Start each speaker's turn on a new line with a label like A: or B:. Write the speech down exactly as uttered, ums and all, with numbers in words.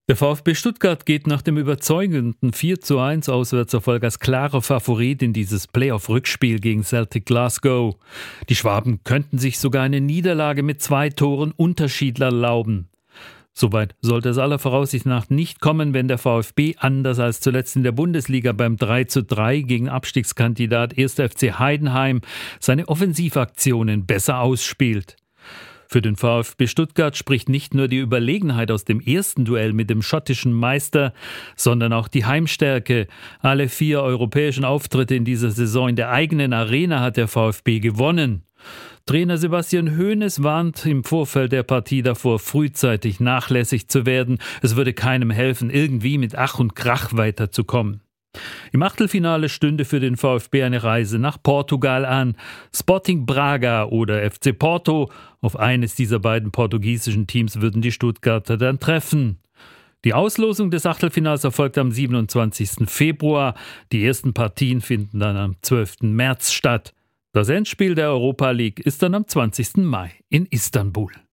A: Der VfB Stuttgart geht nach dem überzeugenden vier zu eins Auswärtserfolg als klarer Favorit in dieses Playoff-Rückspiel gegen Celtic Glasgow. Die Schwaben könnten sich sogar eine Niederlage mit zwei Toren Unterschied erlauben. Soweit sollte es aller Voraussicht nach nicht kommen, wenn der VfB anders als zuletzt in der Bundesliga beim drei zu drei gegen Abstiegskandidat erster F C Heidenheim seine Offensivaktionen besser ausspielt. Für den VfB Stuttgart spricht nicht nur die Überlegenheit aus dem ersten Duell mit dem schottischen Meister, sondern auch die Heimstärke. Alle vier europäischen Auftritte in dieser Saison in der eigenen Arena hat der VfB gewonnen. Trainer Sebastian Hoeneß warnt im Vorfeld der Partie davor, frühzeitig nachlässig zu werden. Es würde keinem helfen, irgendwie mit Ach und Krach weiterzukommen. Im Achtelfinale stünde für den VfB eine Reise nach Portugal an. Sporting Braga oder F C Porto, auf eines dieser beiden portugiesischen Teams würden die Stuttgarter dann treffen. Die Auslosung des Achtelfinals erfolgt am siebenundzwanzigsten Februar. Die ersten Partien finden dann am zwölften März statt. Das Endspiel der Europa League ist dann am zwanzigsten Mai in Istanbul.